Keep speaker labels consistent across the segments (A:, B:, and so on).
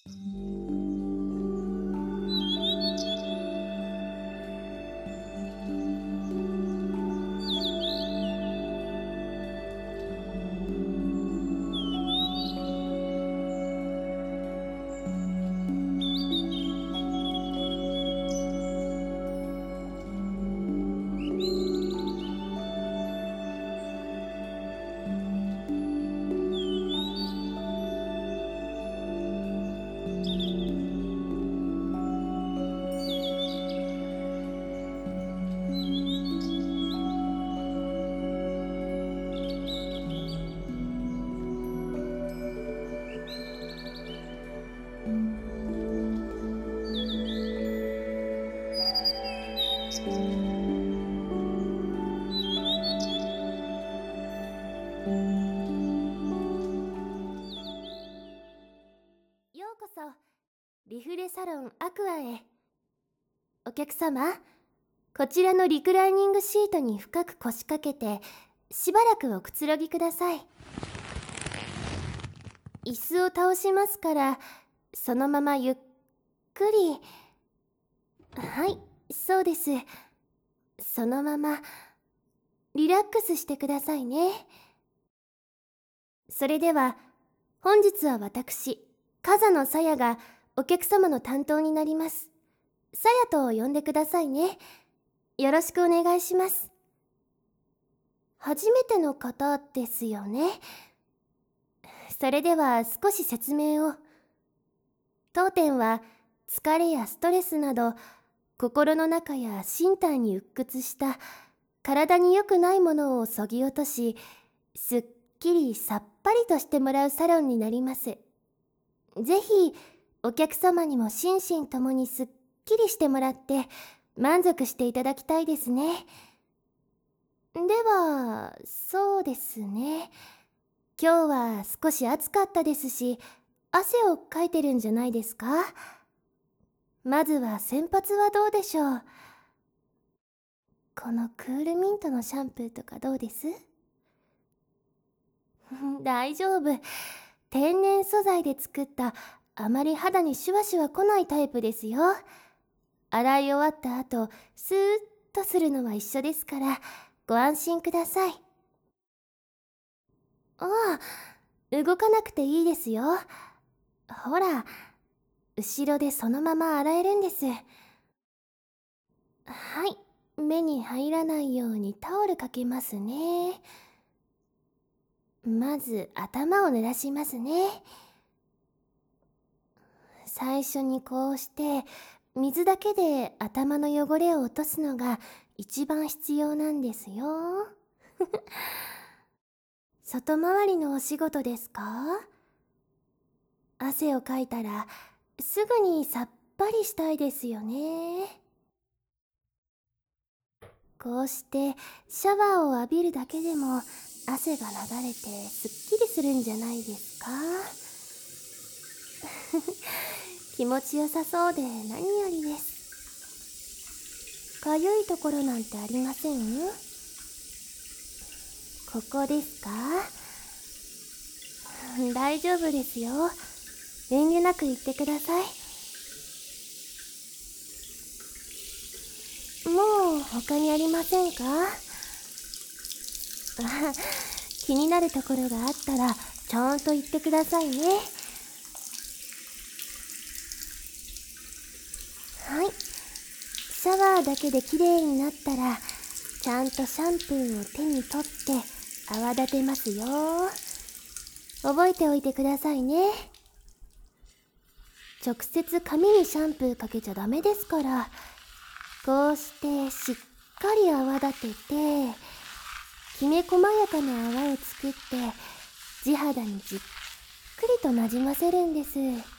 A: ようこそリフレサロンアクアへ。お客様、こちらのリクライニングシートに深く腰掛けてしばらくおくつろぎください。椅子を倒しますから、そのままゆっくり。はい、そうです。そのままリラックスしてくださいね。それでは本日は私、風野さやがお客様の担当になります。さやと呼んでくださいね。よろしくお願いします。初めての方ですよね。それでは少し説明を。当店は疲れやストレスなど心の中や身体に鬱屈した体に良くないものをそぎ落とし、すっきりさっぱりとしてもらうサロンになります。ぜひお客様にも心身ともにすっきりしてもらって満足していただきたいですね。では、そうですね。今日は少し暑かったですし、汗をかいてるんじゃないですか？まずは洗髪はどうでしょう？このクールミントのシャンプーとかどうです？大丈夫。天然素材で作ったあまり肌にシュワシュワ来ないタイプですよ。洗い終わった後、スーッとするのは一緒ですから、ご安心ください。ああ、動かなくていいですよ。ほら、後ろでそのまま洗えるんです。はい、目に入らないようにタオルかけますね。まず頭を濡らしますね。最初にこうして水だけで頭の汚れを落とすのが一番必要なんですよ。外回りのお仕事ですか？汗をかいたらすぐにさっぱりしたいですよね。こうしてシャワーを浴びるだけでも汗が流れてすっきりするんじゃないですか？気持ちよさそうで何よりです。かゆいところなんてありません？ここですか？大丈夫ですよ。遠慮なく言ってください。もう他にありませんか？気になるところがあったらちゃんと言ってくださいね。はい。シャワーだけできれいになったら、ちゃんとシャンプーを手に取って泡立てますよ。覚えておいてくださいね。直接髪にシャンプーかけちゃダメですから、こうしてしっかり泡立てて、きめ細やかな泡を作って地肌にじっくりとなじませるんです。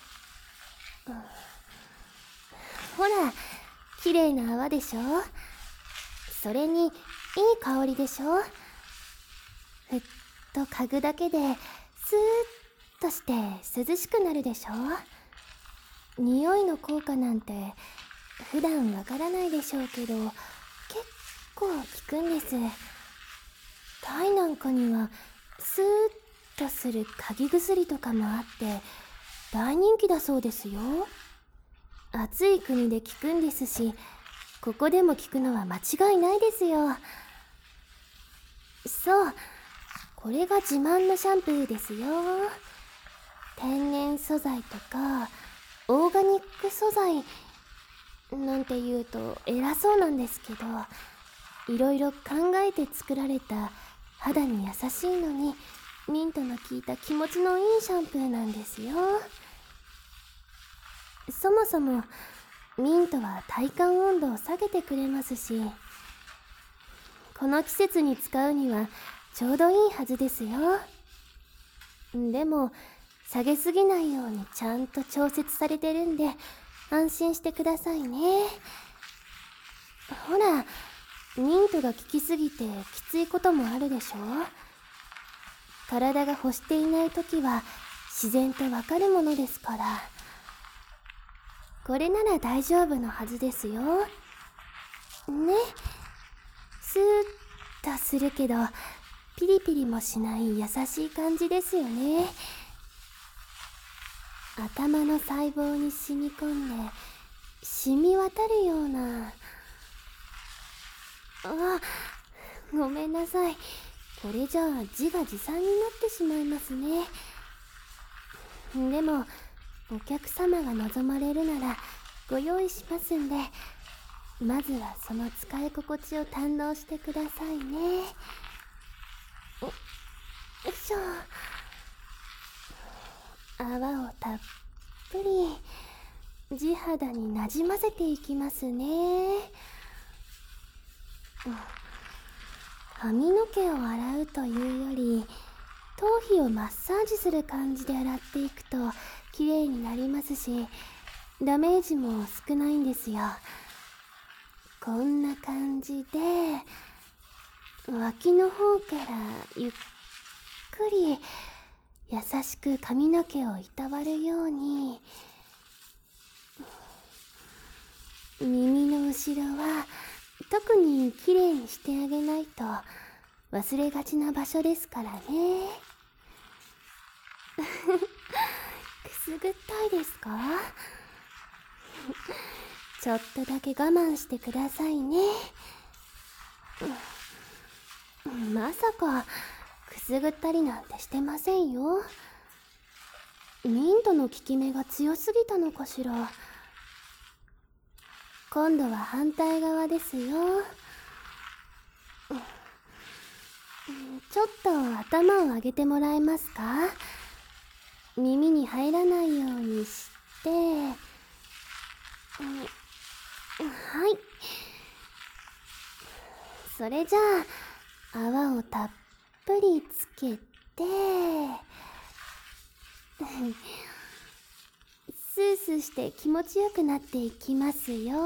A: ほら、綺麗な泡でしょ？それにいい香りでしょ？ふっと嗅ぐだけでスーッとして涼しくなるでしょ？匂いの効果なんて普段わからないでしょうけど、結構効くんです。タイなんかにはスーッとする嗅ぎ薬とかもあって、 大人気だそうですよ。暑い国で効くんですし、ここでも効くのは間違いないですよ。そう、これが自慢のシャンプーですよ。天然素材とかオーガニック素材なんて言うと偉そうなんですけど、いろいろ考えて作られた肌に優しいのにミントの効いた気持ちのいいシャンプーなんですよ。そもそもミントは体感温度を下げてくれますし、この季節に使うにはちょうどいいはずですよ。でも下げすぎないようにちゃんと調節されてるんで安心してくださいね。ほら、ミントが効きすぎてきついこともあるでしょ。体が欲していない時は自然とわかるものですから。これなら大丈夫のはずですよ。ね、スーッとするけどピリピリもしない優しい感じですよね。頭の細胞に染み込んで染み渡るような。ごめんなさい。これじゃあ自画自賛になってしまいますね。でもお客様が望まれるならご用意しますんで、まずはその使い心地を堪能してくださいね。よいしょ。泡をたっぷり地肌になじませていきますね。髪の毛を洗うというより頭皮をマッサージする感じで洗っていくと綺麗になりますし、ダメージも少ないんですよ。こんな感じで脇の方からゆっくり優しく髪の毛をいたわるように。耳の後ろは特にきれいにしてあげないと忘れがちな場所ですからね。くすぐったいですか？ちょっとだけ我慢してくださいね。まさかくすぐったりなんてしてませんよ。ミントの効き目が強すぎたのかしら。今度は反対側ですよ。ちょっと頭を上げてもらえますか？耳に入らないようにして、はい。それじゃあ泡をたっぷりつけてスースーして気持ちよくなっていきますよ。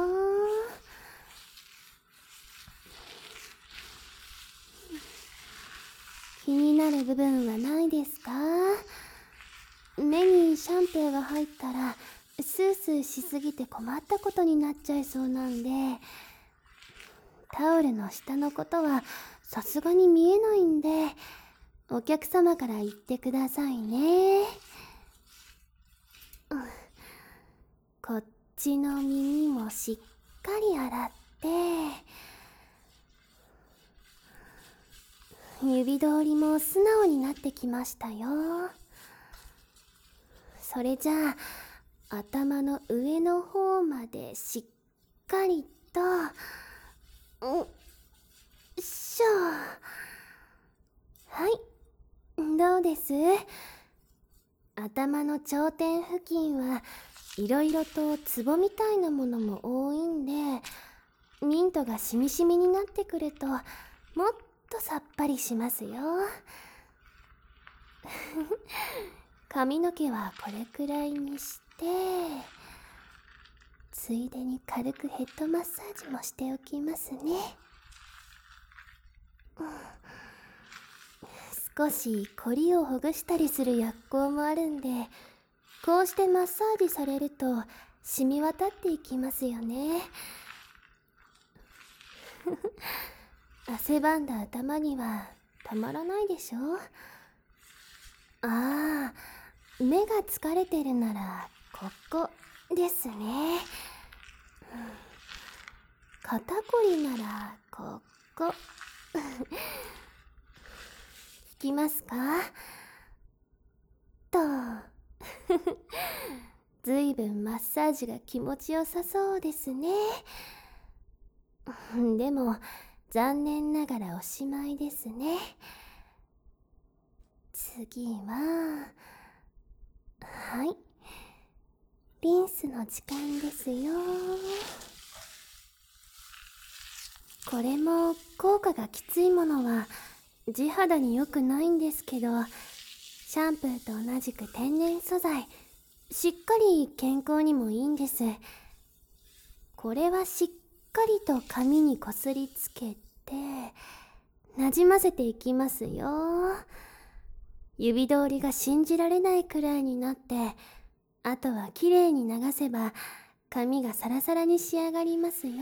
A: 気になる部分はないですか？目にシャンプーが入ったらスースーしすぎて困ったことになっちゃいそうなんで、タオルの下のことはさすがに見えないんでお客様から言ってくださいね。こっちの耳もしっかり洗って、指通りも素直になってきましたよ。それじゃあ頭の上の方までしっかりと、よいしょ。はい、どうです？頭の頂点付近はいろいろとツボみたいなものも多いんで、ミントがしみしみになってくるともっとさっぱりしますよ。髪の毛はこれくらいにして、ついでに軽くヘッドマッサージもしておきますね。少しコリをほぐしたりする薬効もあるんで、こうしてマッサージされると染み渡っていきますよね。汗ばんだ頭にはたまらないでしょ。 目が疲れてるならここですね。肩こりならここ。聞きますかと。ずいぶんマッサージが気持ちよさそうですね。でも残念ながらおしまいですね。次は、はい、リンスの時間ですよ。これも効果がきついものは地肌に良くないんですけど、シャンプーと同じく天然素材、しっかり健康にもいいんです。これはしっかりと髪にこすりつけてなじませていきますよ。指通りが信じられないくらいになって、あとはきれいに流せば髪がサラサラに仕上がりますよ。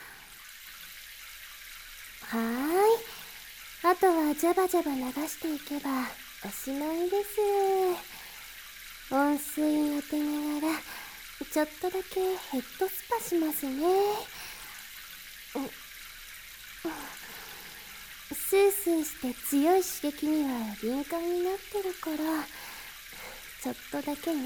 A: はーい、あとはジャバジャバ流していけばおしまいです。温水当てながらちょっとだけヘッドスパしますね。スースーして強い刺激には敏感になってるから、ちょっとだけね。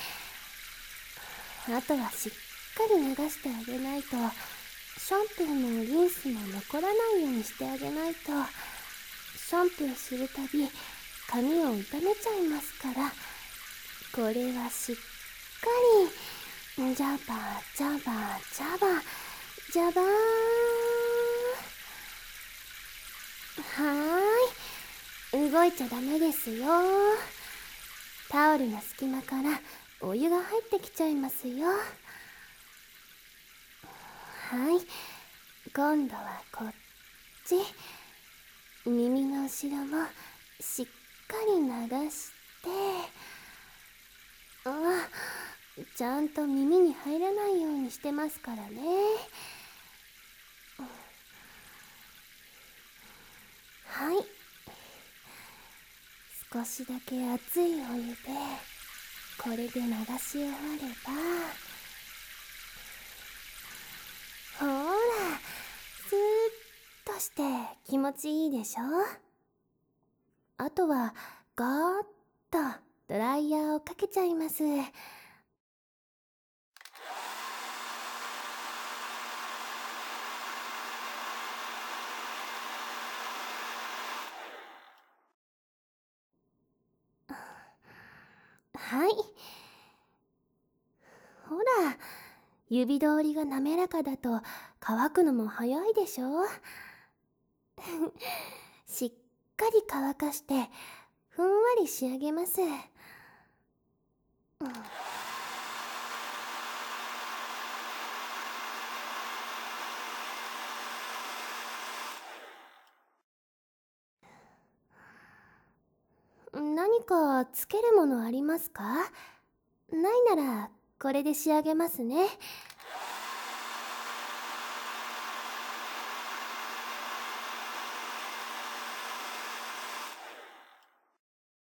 A: あとはしっかり流してあげないと、シャンプーもリンスも残らないようにしてあげないと、シャンプーするたび髪を傷めちゃいますから。これはしっかりジャバジャバジャバジャバーン。はーい、動いちゃダメですよ。タオルの隙間からお湯が入ってきちゃいますよ。はい、今度はこっち。耳の後ろもしっかり流して、ちゃんと耳に入らないようにしてますからね。はい、少しだけ熱いお湯でこれで流し終われば、ほら、スーッとして気持ちいいでしょ。あとはガーッとドライヤーをかけちゃいます。はい、ほら、指通りが滑らかだと乾くのも早いでしょ。しっかり乾かしてふんわり仕上げます。何かつけるものありますか？ないならこれで仕上げますね。